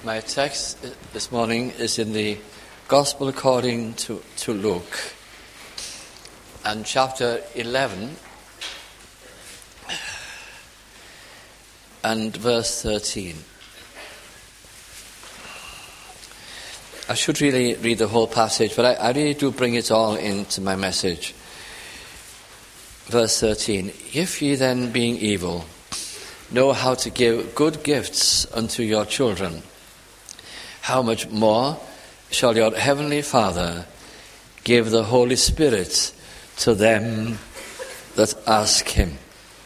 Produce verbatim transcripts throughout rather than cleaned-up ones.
My text this morning is in the Gospel according to, to Luke, and chapter eleven and verse thirteen. I should really read the whole passage, but I, I really do bring it all into my message. Verse thirteen, if ye then, being evil, know how to give good gifts unto your children, how much more shall your heavenly Father give the Holy Spirit to them that ask him?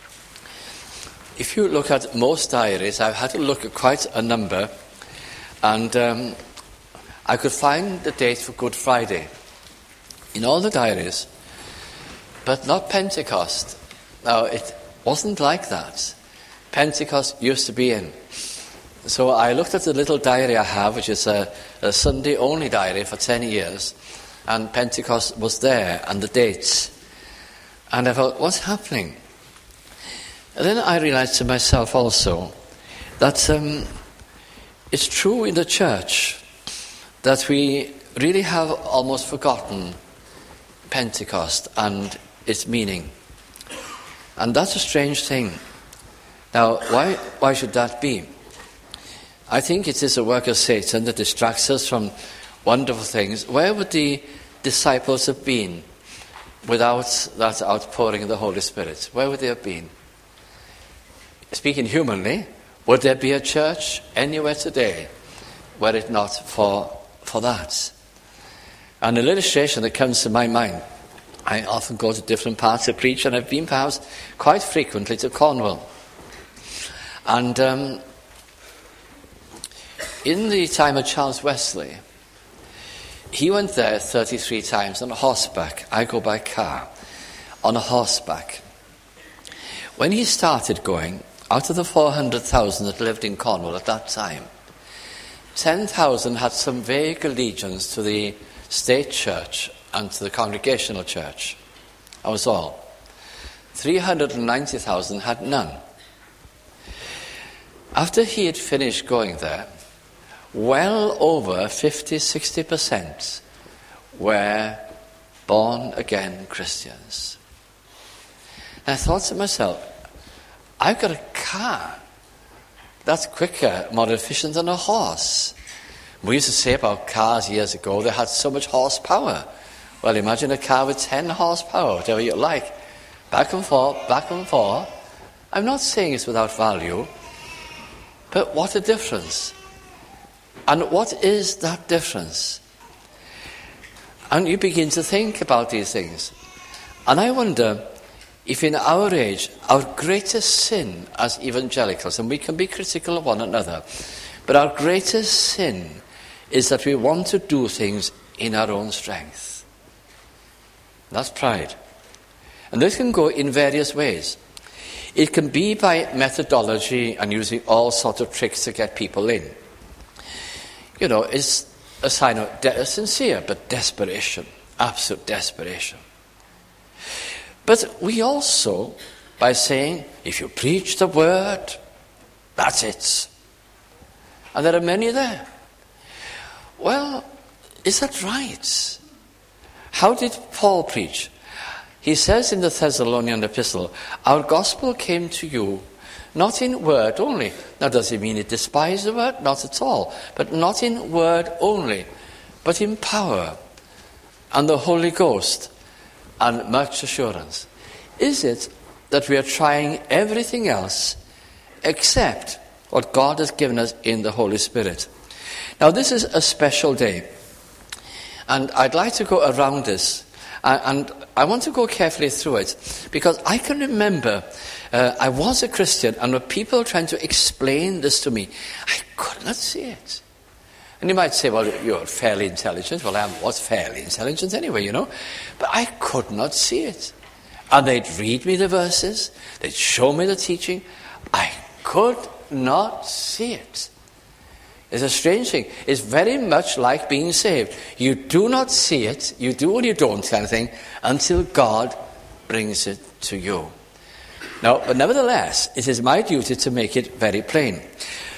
If you look at most diaries, I've had to look at quite a number, and um, I could find the date for Good Friday in all the diaries, but not Pentecost. Now, it wasn't like that. Pentecost used to be in. So I looked at the little diary I have, which is a, a Sunday-only diary for ten years, and Pentecost was there, and the dates. And I thought, what's happening? And then I realized to myself also that um, it's true in the church that we really have almost forgotten Pentecost and its meaning. And that's a strange thing. Now, why, why should that be? I think it is a work of Satan that distracts us from wonderful things. Where would the disciples have been without that outpouring of the Holy Spirit? Where would they have been? Speaking humanly, would there be a church anywhere today were it not for, for that? And an illustration that comes to my mind, I often go to different parts to preach, and I've been perhaps quite frequently to Cornwall. And um, in the time of Charles Wesley, he went there thirty-three times on horseback. I go by car, on a horseback. When he started going, out of the four hundred thousand that lived in Cornwall at that time, ten thousand had some vague allegiance to the state church and to the congregational church. That was all. three hundred ninety thousand had none. After he had finished going there, well over fifty, sixty percent were born-again Christians. And I thought to myself, I've got a car that's quicker, more efficient than a horse. We used to say about cars years ago, they had so much horsepower. Well, imagine a car with ten horsepower, whatever you like. Back and forth, back and forth. I'm not saying it's without value, but what a difference. And what is that difference? And you begin to think about these things. And I wonder if in our age, our greatest sin as evangelicals, and we can be critical of one another, but our greatest sin is that we want to do things in our own strength. That's pride. And this can go in various ways. It can be by methodology and using all sorts of tricks to get people in. You know, it's a sign of de- sincere but desperation, absolute desperation. But we also, by saying, if you preach the word, that's it. And there are many there. Well, is that right? How did Paul preach? He says in the Thessalonian epistle, our gospel came to you not in word only. Now, does it mean it despised the word? Not at all. But not in word only, but in power and the Holy Ghost and much assurance. Is it that we are trying everything else except what God has given us in the Holy Spirit? Now, this is a special day, and I'd like to go around this, and I want to go carefully through it, because I can remember uh, I was a Christian, and when people were trying to explain this to me, I could not see it. And you might say, well, you're fairly intelligent. Well, I was fairly intelligent anyway, you know. But I could not see it. And they'd read me the verses. They'd show me the teaching. I could not see it. It's a strange thing. It's very much like being saved. You do not see it, you do or you don't kind of thing, until God brings it to you. Now, but nevertheless, it is my duty to make it very plain.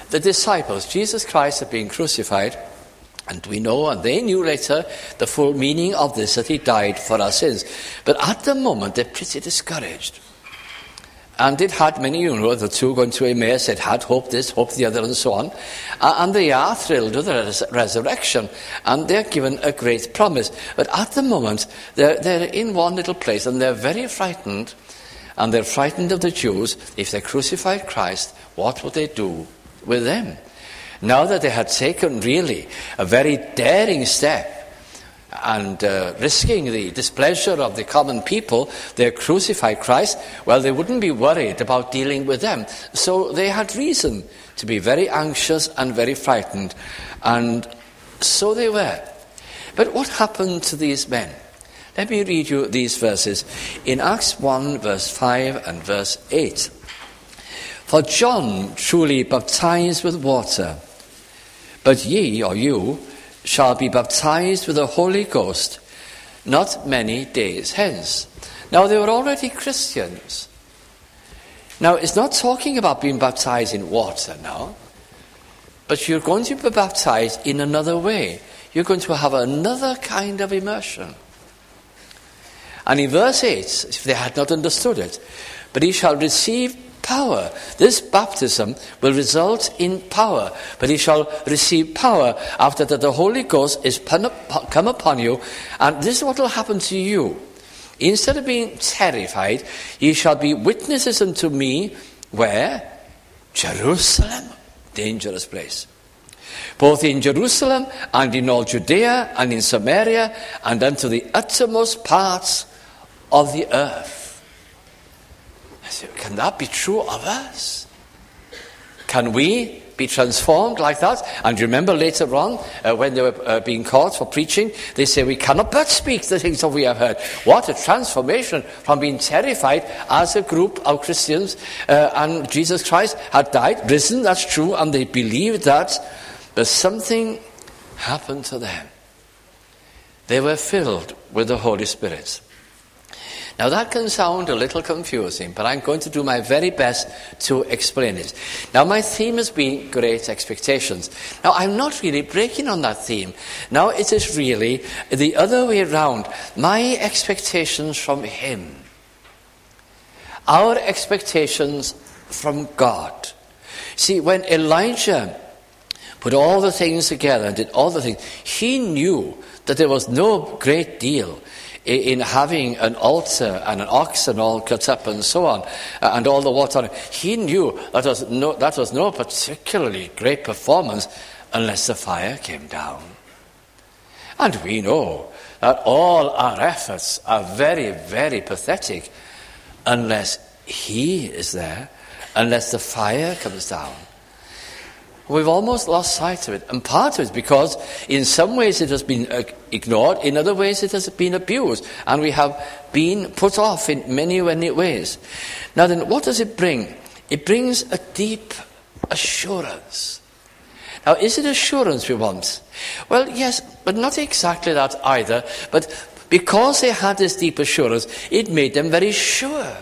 the disciples, Jesus Christ had been crucified, and we know, and they knew later, the full meaning of this, that he died for our sins. But at the moment, they're pretty discouraged. And it had many, you know, the two going to Emmaus, it had hope this, hope the other, and so on. Uh, and they are thrilled with the res- resurrection, and they're given a great promise. But at the moment, they're, they're in one little place, and they're very frightened. And they're frightened of the Jews. If they crucified Christ, what would they do with them? Now that they had taken really a very daring step, and uh, risking the displeasure of the common people, they crucified Christ, well, they wouldn't be worried about dealing with them. So they had reason to be very anxious and very frightened, and so they were. But what happened to these men? Let me read you these verses in Acts one, verse five and verse eight. For John truly baptized with water, but ye, or you, shall be baptized with the Holy Ghost not many days hence. Now, they were already Christians. Now, it's not talking about being baptized in water now, but you're going to be baptized in another way. You're going to have another kind of immersion. And in verse eight, if they had not understood it, but he shall receive power. This baptism will result in power, but he shall receive power after that the Holy Ghost is come upon you, and this is what will happen to you. Instead of being terrified, ye shall be witnesses unto me, where? Jerusalem. Dangerous place. Both in Jerusalem and in all Judea and in Samaria and unto the uttermost parts of the earth. Can that be true of us? Can we be transformed like that? And you remember later on, uh, when they were uh, being called for preaching, they say, we cannot but speak the things that we have heard. What a transformation from being terrified as a group of Christians. Uh, and Jesus Christ had died, risen, that's true, and they believed that. But something happened to them. They were filled with the Holy Spirit. Now that can sound a little confusing, but I'm going to do my very best to explain it. Now my theme has been great expectations. Now I'm not really breaking on that theme. Now it is really the other way around. My expectations from him. Our expectations from God. See, when Elijah put all the things together and did all the things, he knew that there was no great deal in having an altar and an oxen all cut up and so on, and all the water on it. He knew that was no, that was no particularly great performance unless the fire came down. And we know that all our efforts are very, very pathetic unless he is there, unless the fire comes down. We've almost lost sight of it. And part of it is because in some ways it has been uh, ignored, in other ways it has been abused, and we have been put off in many, many ways. Now then, what does it bring? It brings a deep assurance. Now, is it assurance we want? Well, yes, but not exactly that either. But because they had this deep assurance, it made them very sure.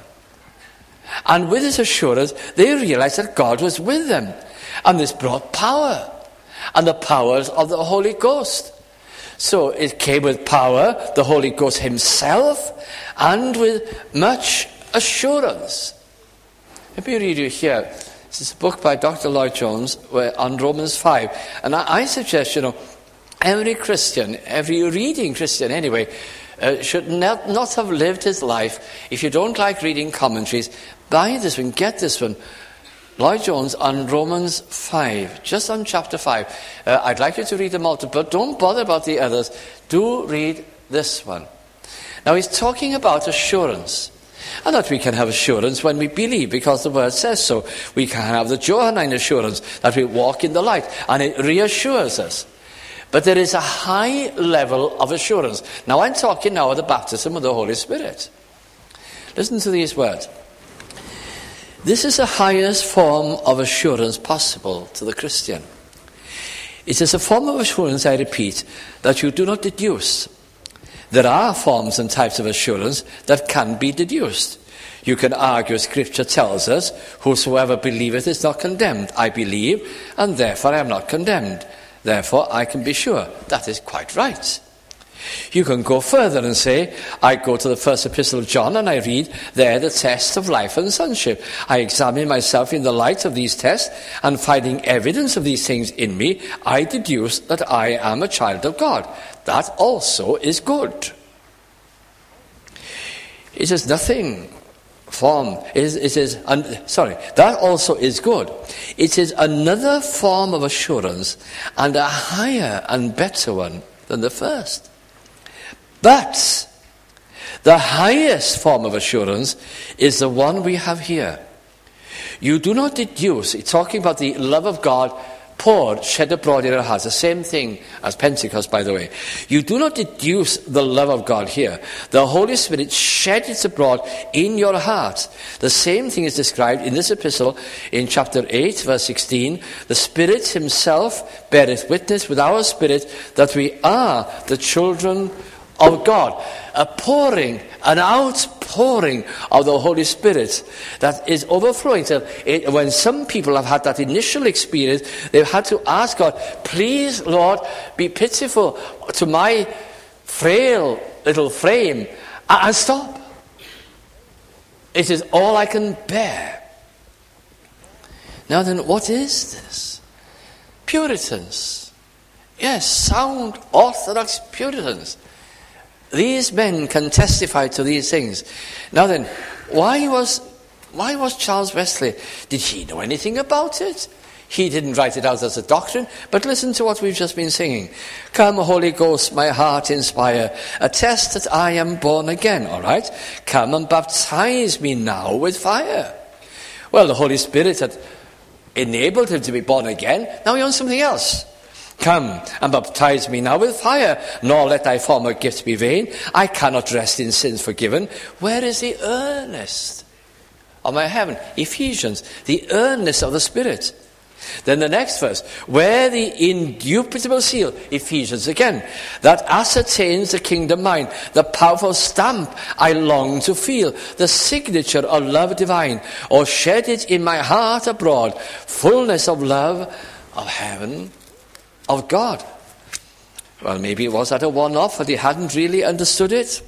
And with this assurance, they realized that God was with them. And this brought power, and the powers of the Holy Ghost. So it came with power, the Holy Ghost himself, and with much assurance. Let me read you here. This is a book by Doctor Lloyd Jones where, on Romans five. And I, I suggest, you know, every Christian, every reading Christian anyway, uh, should not, not have lived his life. If you don't like reading commentaries, buy this one, get this one. Lloyd Jones on Romans five, just on chapter five. Uh, I'd like you to read them all, but don't bother about the others. Do read this one. Now he's talking about assurance. And that we can have assurance when we believe, because the word says so. We can have the Johannine assurance that we walk in the light, and it reassures us. But there is a high level of assurance. Now I'm talking now of the baptism of the Holy Spirit. Listen to these words. This is the highest form of assurance possible to the Christian. It is a form of assurance, I repeat, that you do not deduce. There are forms and types of assurance that can be deduced. You can argue, Scripture tells us, whosoever believeth is not condemned. I believe, and therefore I am not condemned. Therefore I can be sure. That is quite right. You can go further and say, I go to the first epistle of John and I read there the test of life and sonship. I examine myself in the light of these tests, and finding evidence of these things in me, I deduce that I am a child of God. That also is good. It is nothing form. It is, it is un, sorry, that also is good. It is another form of assurance, and a higher and better one than the first. But the highest form of assurance is the one we have here. You do not deduce, it's talking about the love of God poured, shed abroad in our hearts. The same thing as Pentecost, by the way. You do not deduce the love of God here. The Holy Spirit shed it abroad in your heart. The same thing is described in this epistle in chapter eight, verse sixteen. The Spirit himself beareth witness with our spirit that we are the children of God. A pouring, an outpouring of the Holy Spirit that is overflowing. So it, when some people have had that initial experience, they've had to ask God, please, Lord, be pitiful to my frail little frame, and stop. It is all I can bear. Now then, what is this? Puritans. Yes, sound Orthodox Puritans. These men can testify to these things. Now then, why was why was Charles Wesley? Did he know anything about it? He didn't write it out as a doctrine, but listen to what we've just been singing. Come, Holy Ghost, my heart inspire, attest that I am born again, all right? Come and baptize me now with fire. Well, the Holy Spirit had enabled him to be born again. Now he wants something else. Come and baptize me now with fire, nor let thy former gifts be vain. I cannot rest in sins forgiven. Where is the earnest of my heaven? Ephesians, the earnest of the Spirit. Then the next verse, where the indubitable seal, Ephesians again, that ascertains the kingdom mind, the powerful stamp I long to feel, the signature of love divine, or shed it in my heart abroad, fullness of love of heaven, of God. Well, maybe it was at a one-off, but he hadn't really understood it.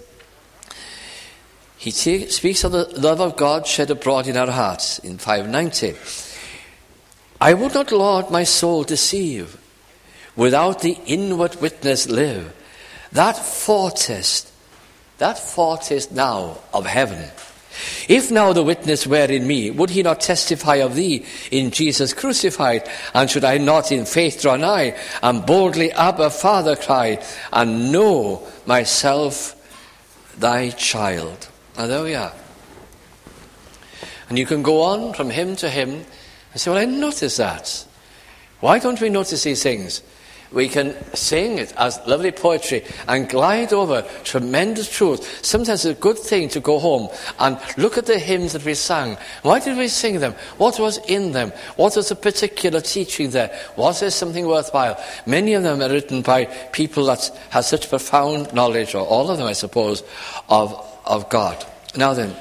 He t- speaks of the love of God shed abroad in our hearts in five ninety. I would not, Lord, my soul deceive, without the inward witness live. That foretaste, that foretaste now of heaven. If now the witness were in me, would he not testify of thee in Jesus crucified? And should I not in faith draw nigh, and boldly Abba, Father cry, and know myself thy child? Now there we are. And you can go on from hymn to hymn and say, well, I noticed that. Why don't we notice these things? We can sing it as lovely poetry and glide over tremendous truth. Sometimes it's a good thing to go home and look at the hymns that we sang. Why did we sing them? What was in them? What was a particular teaching there? Was there something worthwhile? Many of them are written by people that have such profound knowledge, or all of them, I suppose, of, of God. Now then,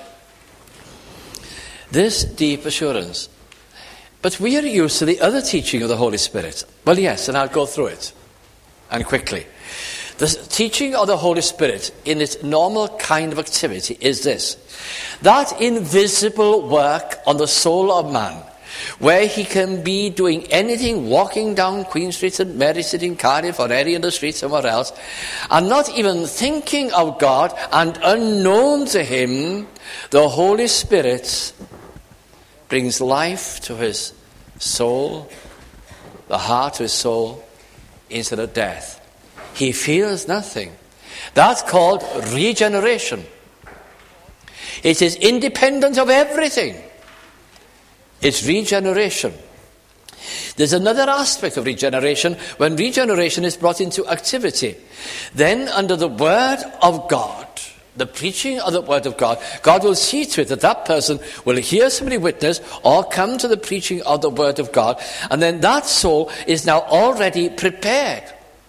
this deep assurance. But we are used to the other teaching of the Holy Spirit. Well, yes, and I'll go through it, and quickly. The teaching of the Holy Spirit in its normal kind of activity is this. That invisible work on the soul of man, where he can be doing anything, walking down Queen Street, Saint Mary Street in Cardiff, or any other street somewhere else, and not even thinking of God, and unknown to him, the Holy Spirit brings life to his soul, the heart to his soul, instead of death. He feels nothing. That's called regeneration. It is independent of everything. It's regeneration. There's another aspect of regeneration when regeneration is brought into activity. Then, under the Word of God, the preaching of the Word of God, God will see to it that that person will hear somebody witness or come to the preaching of the Word of God, and then that soul is now already prepared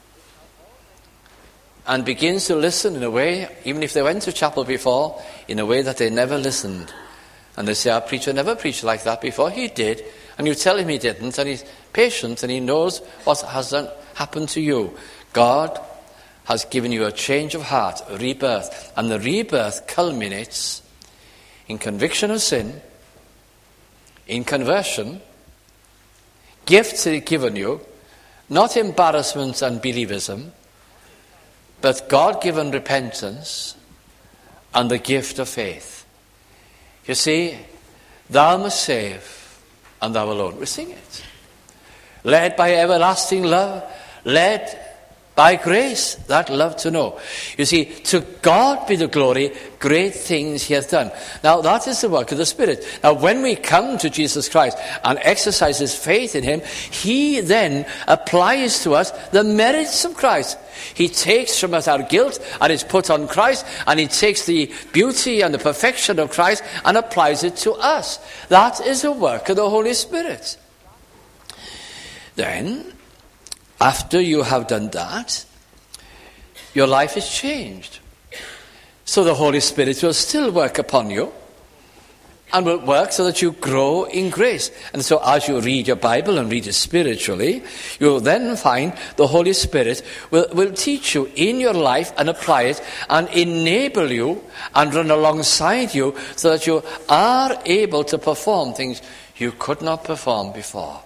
and begins to listen in a way, even if they went to chapel before, in a way that they never listened And they say, our preacher never preached like that before. He did. And you tell him he didn't, and he's patient, and he knows what has done, happened to you. God has given you a change of heart, a rebirth. And the rebirth culminates in conviction of sin, in conversion, gifts that he's given you, not embarrassment and believism, but God-given repentance and the gift of faith. You see, thou must save, and thou alone. We sing it. Led by everlasting love, led by grace, that love to know. You see, to God be the glory, great things he hath done. Now, that is the work of the Spirit. Now, when we come to Jesus Christ and exercise his faith in him, he then applies to us the merits of Christ. He takes from us our guilt and is put on Christ, and he takes the beauty and the perfection of Christ and applies it to us. That is the work of the Holy Spirit. Then, after you have done that, your life is changed. So the Holy Spirit will still work upon you and will work so that you grow in grace. And so as you read your Bible and read it spiritually, you'll then find the Holy Spirit will, will teach you in your life and apply it and enable you and run alongside you so that you are able to perform things you could not perform before.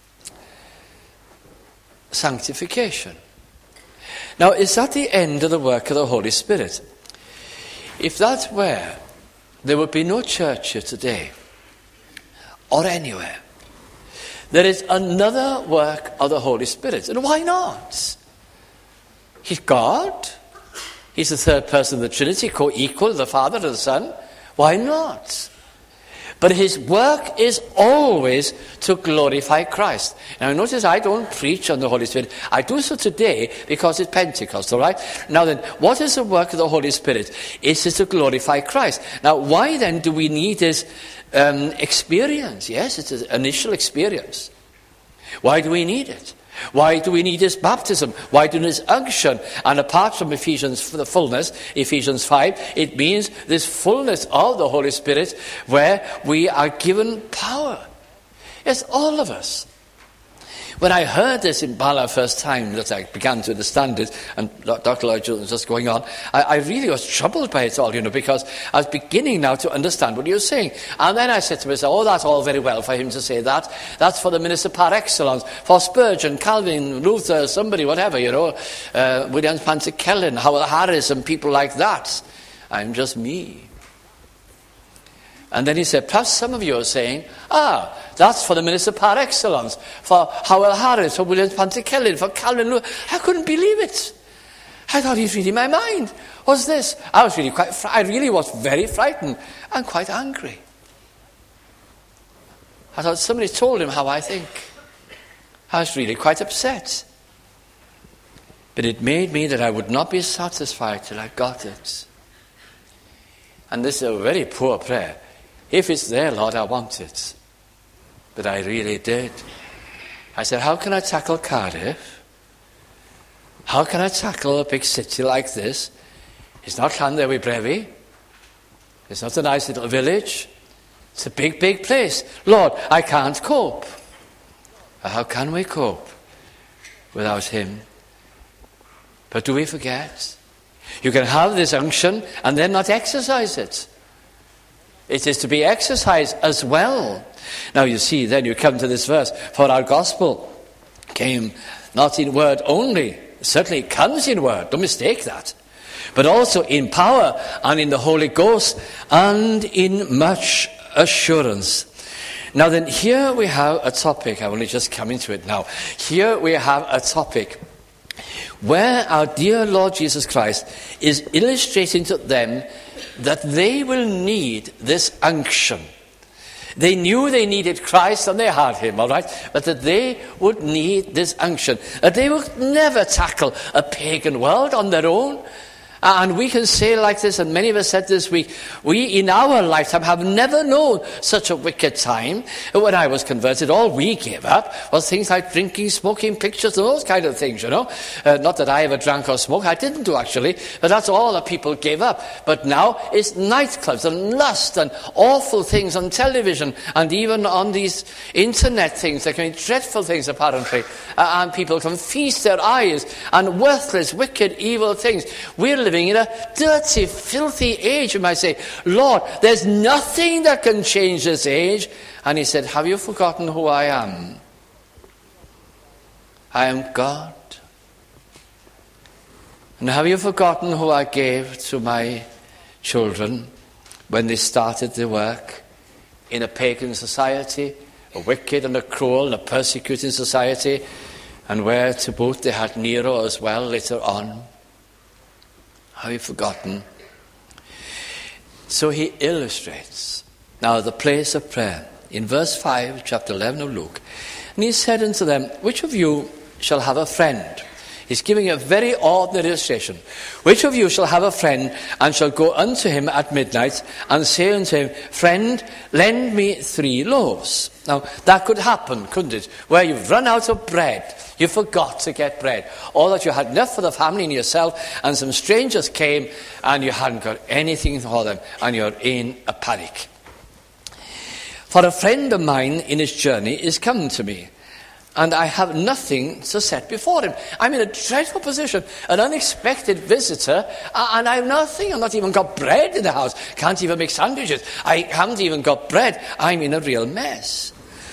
Sanctification. Now, is that the end of the work of the Holy Spirit? If that were, there would be no church here today or anywhere. There is another work of the Holy Spirit. And why not? He's God. He's the third person of the Trinity, co-equal to the Father and the Son. Why not? But his work is always to glorify Christ. Now notice I don't preach on the Holy Spirit. I do so today because it's Pentecost, all right? Now then, what is the work of the Holy Spirit? It is to glorify Christ. Now why then do we need this um, experience? Yes, it's an initial experience. Why do we need it? Why do we need this baptism? Why do we need this unction? And apart from Ephesians, for the fullness, Ephesians five, it means this fullness of the Holy Spirit where we are given power. Yes, all of us. When I heard this in Bala first time, that I began to understand it, and Doctor Lloyd Jones was just going on, I, I really was troubled by it all, you know, because I was beginning now to understand what he was saying. And then I said to myself, oh, that's all very well for him to say that. That's for the minister par excellence, for Spurgeon, Calvin, Luther, somebody, whatever, you know, uh, William Pantycelyn, Howell Harris, and people like that. I'm just me. And then he said, perhaps some of you are saying, ah, that's for the minister par excellence, for Howell Harris, for William Pantycelyn, for Calvin Luther. I couldn't believe it. I thought he's reading my mind. What's this? I was really quite, fr- I really was very frightened and quite angry. I thought somebody told him how I think. I was really quite upset. But it made me that I would not be satisfied till I got it. And this is a very poor prayer. If it's there, Lord, I want it. But I really did. I said, how can I tackle Cardiff? How can I tackle a big city like this? It's not Llanddewi Brefi. It's not a nice little village. It's a big, big place. Lord, I can't cope. How can we cope without him? But do we forget? You can have this unction and then not exercise it. It is to be exercised as well. Now you see, then you come to this verse. For our gospel came not in word only. It certainly comes in word. Don't mistake that. But also in power and in the Holy Ghost and in much assurance. Now then, here we have a topic. I only just come into it now. Here we have a topic where our dear Lord Jesus Christ is illustrating to them that they will need this unction. They knew they needed Christ and they had him, all right? But that they would need this unction. That they would never tackle a pagan world on their own. And we can say like this, and many of us said this week, we in our lifetime have never known such a wicked time. When I was converted, all we gave up was things like drinking, smoking, pictures, and those kind of things, you know. Uh, not that I ever drank or smoked, I didn't do actually, but that's all that people gave up. But now it's nightclubs and lust and awful things on television and even on these internet things. There can be dreadful things apparently, uh, and people can feast their eyes on worthless, wicked, evil things. We're living in a dirty, filthy age. You might say, Lord, there's nothing that can change this age. And he said, have you forgotten who I am? I am God. And have you forgotten who I gave to my children when they started their work in a pagan society, a wicked and a cruel and a persecuting society, and where to boot they had Nero as well later on? Have you forgotten? So he illustrates now the place of prayer in verse five, chapter eleven of Luke. And he said unto them, which of you shall have a friend? He's giving a very ordinary illustration. Which of you shall have a friend and shall go unto him at midnight and say unto him, friend, lend me three loaves? Now, that could happen, couldn't it? Where you've run out of bread, you forgot to get bread, or that you had enough for the family and yourself, and some strangers came and you hadn't got anything for them, and you're in a panic. For a friend of mine in his journey is come to me, and I have nothing to set before him. I'm in a dreadful position, an unexpected visitor, and I have nothing. I've not even got bread in the house. Can't even make sandwiches. I haven't even got bread. I'm in a real mess.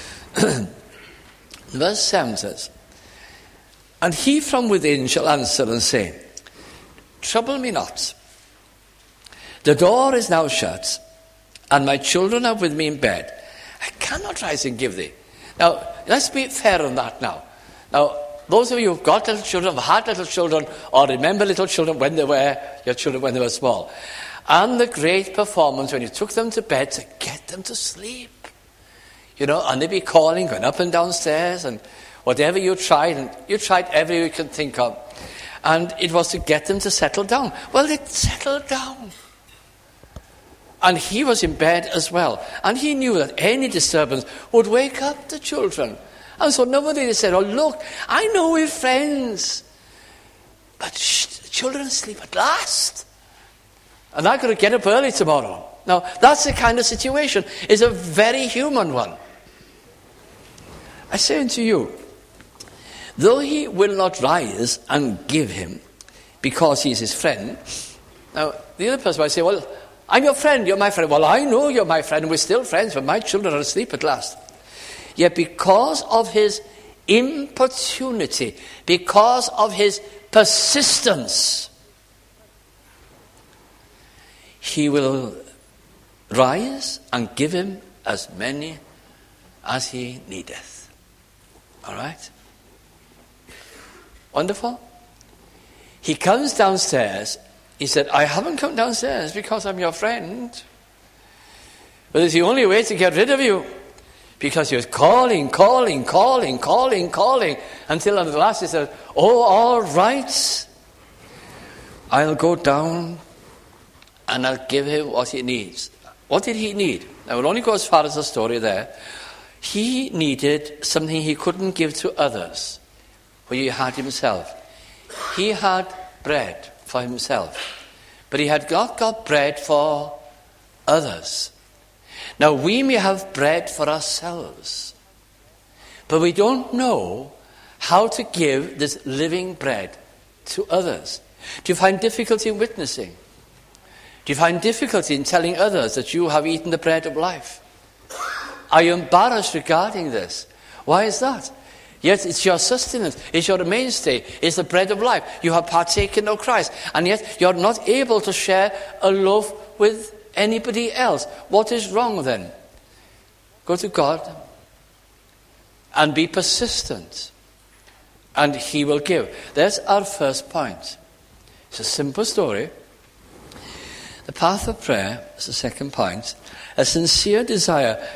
Verse seven says, and he from within shall answer and say, trouble me not. The door is now shut, and my children are with me in bed. I cannot rise and give thee. Now, let's be fair on that now. Now, those of you who've got little children, have had little children, or remember little children when they were, your children when they were small, and the great performance when you took them to bed to get them to sleep. You know, and they'd be calling, going up and downstairs, and whatever you tried, and you tried every you can think of. And it was to get them to settle down. Well, they settled down. And he was in bed as well. And he knew that any disturbance would wake up the children. And so nobody said, oh, look, I know we're friends. But shh, the children sleep at last. And I've got to get up early tomorrow. Now, that's the kind of situation. It's a very human one. I say unto you, though he will not rise and give him, because he is his friend. Now, the other person might say, well, I'm your friend, you're my friend. Well, I know you're my friend, and we're still friends, but my children are asleep at last. Yet because of his importunity, because of his persistence, he will rise and give him as many as he needeth. All right? Wonderful? He comes downstairs. He said, I haven't come downstairs because I'm your friend. But it's the only way to get rid of you. Because he was calling, calling, calling, calling, calling, until at the last he said, oh, all right. I'll go down and I'll give him what he needs. What did he need? I will only go as far as the story there. He needed something he couldn't give to others, for he had himself. He had bread for himself, but he had not got bread for others. Now, we may have bread for ourselves, but we don't know how to give this living bread to others. Do you find difficulty in witnessing? Do you find difficulty in telling others that you have eaten the bread of life? Are you embarrassed regarding this? Why is that? Yet it's your sustenance, it's your mainstay, it's the bread of life. You have partaken of Christ, and yet you're not able to share a loaf with anybody else. What is wrong then? Go to God and be persistent, and he will give. That's our first point. It's a simple story. The path of prayer is the second point. A sincere desire.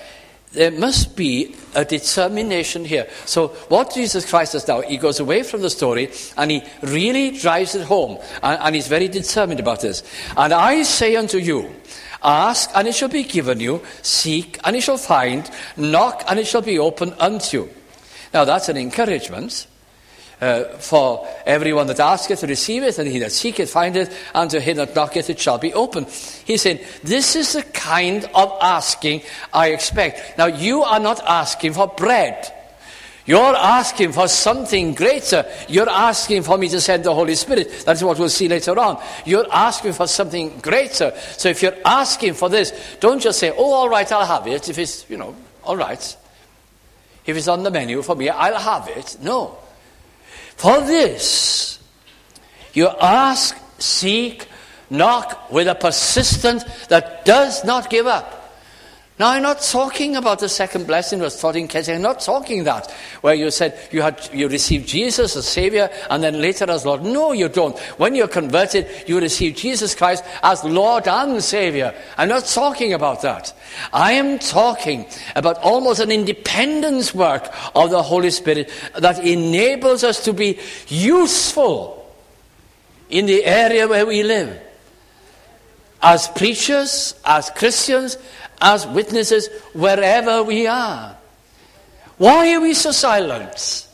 there must be a determination here. So what Jesus Christ does now, he goes away from the story and he really drives it home. And, and he's very determined about this. And I say unto you, ask and it shall be given you, seek and you shall find, knock and it shall be opened unto you. Now that's an encouragement. Uh, for everyone that asketh to receive it, and he that seeketh findeth, and to him that knocketh it shall be open. He's saying, this is the kind of asking I expect. Now you are not asking for bread. You're asking for something greater. You're asking for me to send the Holy Spirit. That's what we'll see later on. You're asking for something greater. So if you're asking for this, don't just say, oh, all right, I'll have it. If it's, you know, all right. If it's on the menu for me, I'll have it. No. For this, you ask, seek, knock with a persistence that does not give up. Now, I'm not talking about the second blessing was taught in Keswick. I'm not talking that, where you said you had you received Jesus as Savior and then later as Lord. No, you don't. When you're converted, you receive Jesus Christ as Lord and Savior. I'm not talking about that. I am talking about almost an independence work of the Holy Spirit that enables us to be useful in the area where we live. As preachers, as Christians, as witnesses, wherever we are. Why are we so silent?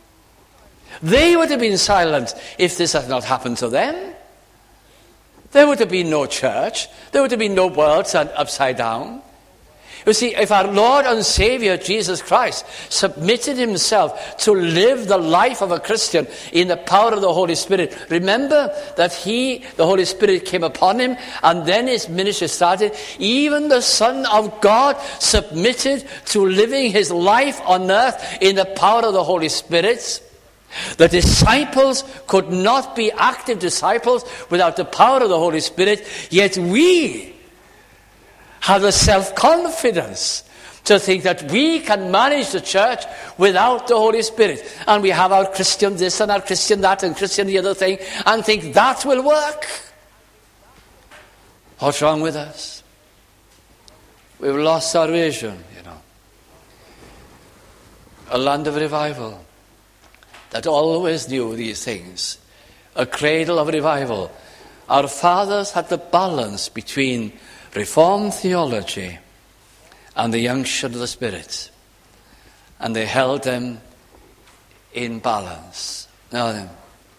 They would have been silent if this had not happened to them. There would have been no church. There would have been no world turned upside down. You see, if our Lord and Savior Jesus Christ submitted himself to live the life of a Christian in the power of the Holy Spirit, remember that he, the Holy Spirit, came upon him and then his ministry started. Even the Son of God submitted to living his life on earth in the power of the Holy Spirit. The disciples could not be active disciples without the power of the Holy Spirit, yet we have the self-confidence to think that we can manage the church without the Holy Spirit. And we have our Christian this and our Christian that and Christian the other thing and think that will work. What's wrong with us? We've lost our vision, you know. A land of revival that always knew these things. A cradle of revival. Our fathers had the balance between Reformed theology and the unction of the Spirit. And they held them in balance. Now then,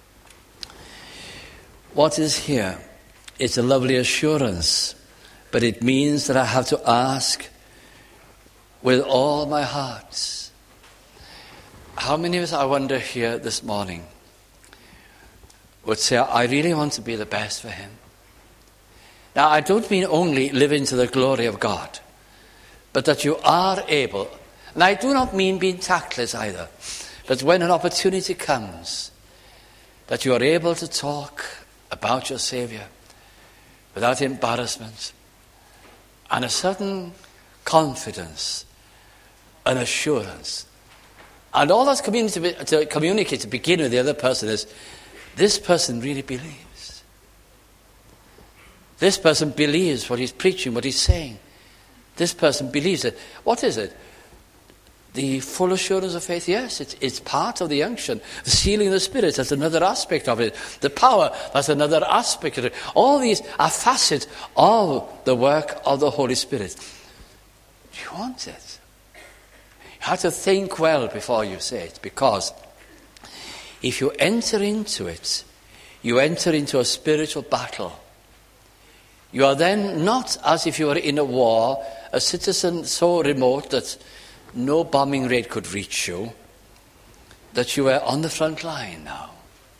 what is here is a lovely assurance, but it means that I have to ask with all my heart. How many of us, I wonder, here this morning would say, I really want to be the best for him? Now, I don't mean only live into the glory of God, but that you are able, and I do not mean being tactless either, but when an opportunity comes, that you are able to talk about your Savior without embarrassment and a certain confidence, an assurance. And all that's communicated to communicate to begin with the other person is, this person really believes. This person believes what he's preaching, what he's saying. This person believes it. What is it? The full assurance of faith? Yes, it's, it's part of the unction. The sealing of the Spirit, that's another aspect of it. The power, that's another aspect of it. All these are facets of the work of the Holy Spirit. Do you want it? You have to think well before you say it, because if you enter into it, you enter into a spiritual battle. You are then not as if you were in a war, a citizen so remote that no bombing raid could reach you, that you were on the front line now.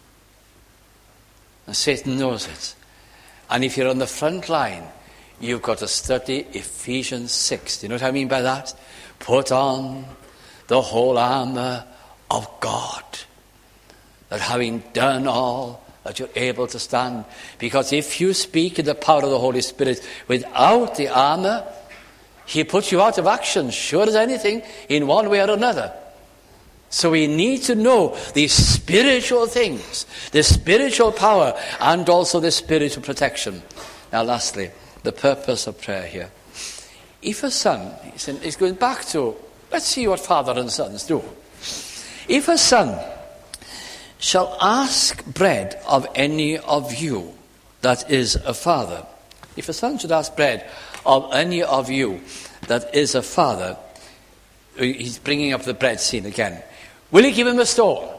And Satan knows it. And if you're on the front line, you've got to study Ephesians six. Do you know what I mean by that? Put on the whole armour of God, that having done all, that you're able to stand. Because if you speak in the power of the Holy Spirit without the armour, he puts you out of action, sure as anything, in one way or another. So we need to know these spiritual things, the spiritual power, and also the spiritual protection. Now lastly, the purpose of prayer here. If a son, he's going back to, let's see what father and sons do. If a son shall ask bread of any of you that is a father, if a son should ask bread of any of you that is a father, he's bringing up the bread scene again, will he give him a stone?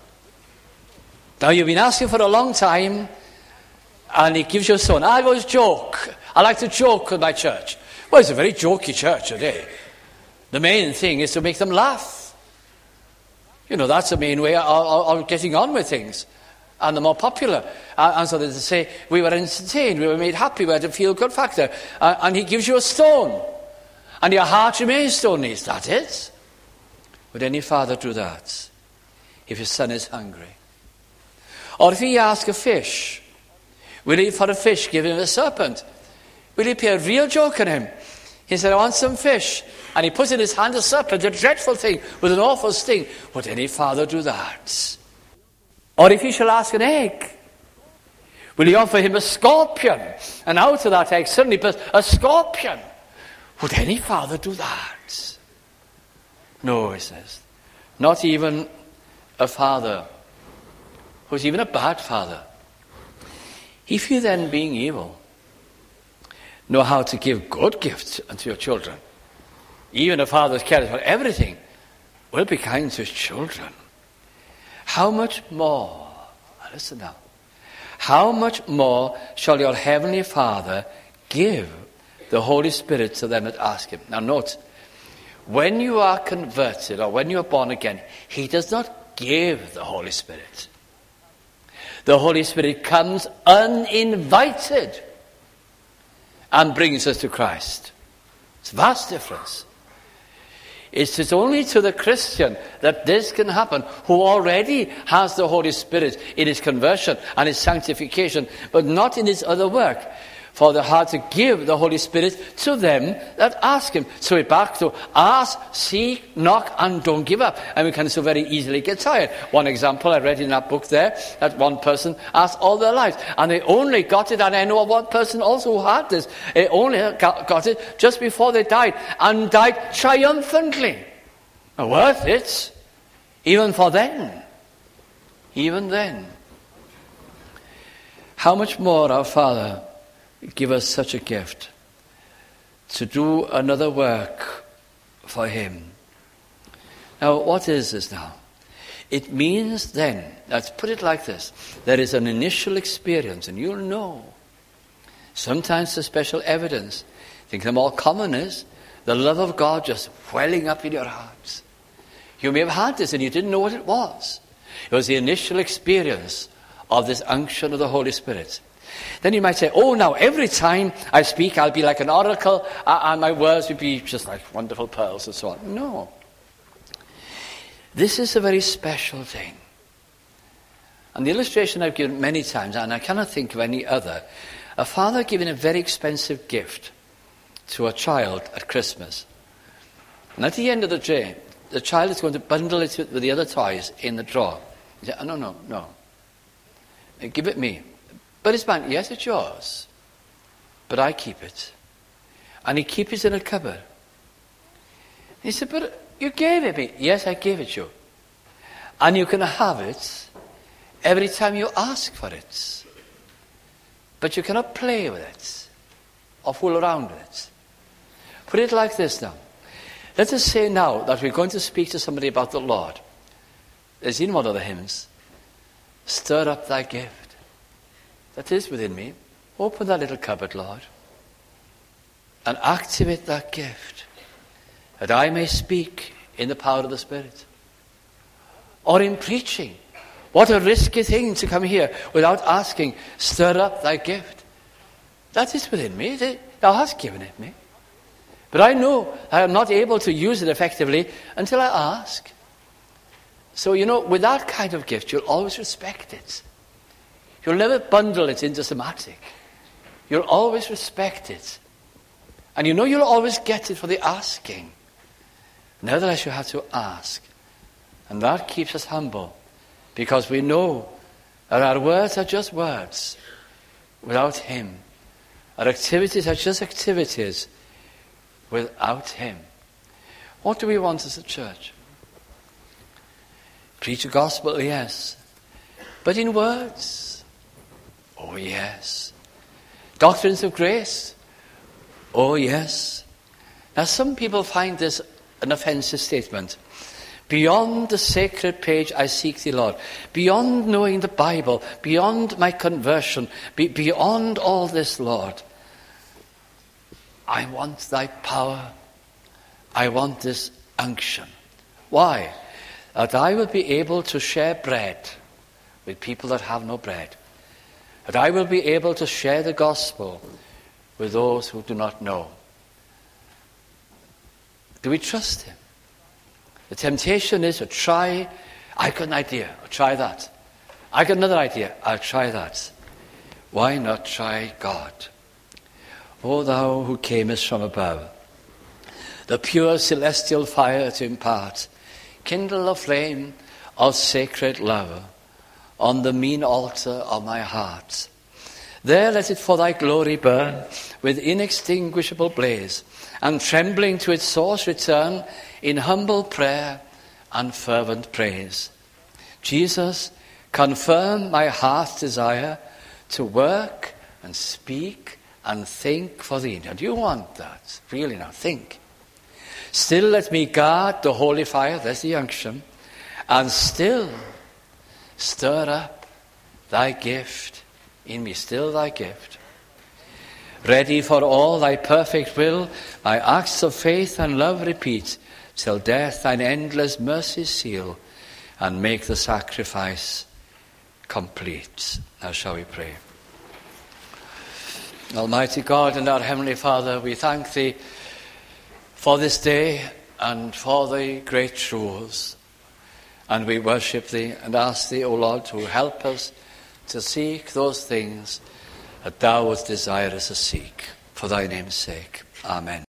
Now you've been asking for a long time, and he gives you a stone. I always joke. I like to joke with my church. Well, it's a very jokey church today. The main thing is to make them laugh. You know, that's the main way of, of, of getting on with things. And the more popular. Uh, and so they say, we were entertained, we were made happy, we had a feel-good factor. Uh, and he gives you a stone. And your heart remains stony. Is that it? Would any father do that if his son is hungry? Or if he asks a fish, will he for a fish give him a serpent? Will he play a real joke on him? He said, I want some fish. And he puts in his hand a serpent, a dreadful thing, with an awful sting. Would any father do that? Or if he shall ask an egg, will he offer him a scorpion? And out of that egg suddenly bursts a scorpion. Would any father do that? No, he says. Not even a father who's even a bad father. If you then, being evil, know how to give good gifts unto your children, even a father cares for everything, will be kind to his children. How much more, listen now, how much more shall your heavenly Father give the Holy Spirit to them that ask him? Now note, when you are converted or when you are born again, he does not give the Holy Spirit. The Holy Spirit comes uninvited and brings us to Christ. It's a vast difference. It's only to the Christian that this can happen, who already has the Holy Spirit in his conversion and his sanctification, but not in his other work. For the heart to give the Holy Spirit to them that ask him. So we're back to ask, seek, knock, and don't give up. And we can so very easily get tired. One example I read in that book there, that one person asked all their lives. And they only got it, and I know of one person also who had this. They only got, got it just before they died, and died triumphantly. Worth it, even for then. Even then. How much more our Father give us such a gift to do another work for him. Now, what is this now? It means then, let's put it like this, there is an initial experience, and you'll know. Sometimes the special evidence. I think the more common is the love of God just welling up in your hearts. You may have had this and you didn't know what it was. It was the initial experience of this unction of the Holy Spirit. Then you might say, oh, now every time I speak, I'll be like an oracle, and my words will be just like wonderful pearls and so on. No. This is a very special thing. And the illustration I've given many times, and I cannot think of any other, a father giving a very expensive gift to a child at Christmas. And at the end of the day, the child is going to bundle it with the other toys in the drawer. You say, oh, no, no, no. Give it me. But it's mine. Yes, it's yours. But I keep it. And he keeps it in a cupboard. He said, but you gave it me. Yes, I gave it you. And you can have it every time you ask for it. But you cannot play with it or fool around with it. Put it like this now. Let us say now that we're going to speak to somebody about the Lord. There's in one of the hymns, stir up thy gift that is within me. Open that little cupboard, Lord, and activate that gift that I may speak in the power of the Spirit. Or in preaching. What a risky thing to come here without asking, stir up thy gift. That is within me. Thou hast given it me. But I know I am not able to use it effectively until I ask. So, you know, with that kind of gift, you'll always respect it. You'll never bundle it into some attic. You'll always respect it. And you know you'll always get it for the asking. Nevertheless, you have to ask. And that keeps us humble. Because we know that our words are just words without him. Our activities are just activities without him. What do we want as a church? Preach the gospel, yes. But in words? Oh, yes. Doctrines of grace? Oh, yes. Now, some people find this an offensive statement. Beyond the sacred page I seek thee, Lord. Beyond knowing the Bible, beyond my conversion, be, beyond all this, Lord, I want thy power. I want this unction. Why? That I will be able to share bread with people that have no bread. That I will be able to share the gospel with those who do not know. Do we trust him? The temptation is to try, I got an idea, I'll try that. I got another idea, I'll try that. Why not try God? O thou who camest from above, the pure celestial fire to impart, kindle a flame of sacred love on the mean altar of my heart. There let it for thy glory burn with inextinguishable blaze, and trembling to its source return in humble prayer and fervent praise. Jesus, confirm my heart's desire to work and speak and think for thee. Now, do you want that? Really now, think. Still let me guard the holy fire, there's the unction, and still stir up thy gift in me, still thy gift. Ready for all thy perfect will, my acts of faith and love repeat, till death thine endless mercy seal, and make the sacrifice complete. Now shall we pray. Almighty God and our Heavenly Father, we thank thee for this day and for the great truths. And we worship thee and ask thee, O Lord, to help us to seek those things that thou wouldst desire us to seek. For thy name's sake. Amen.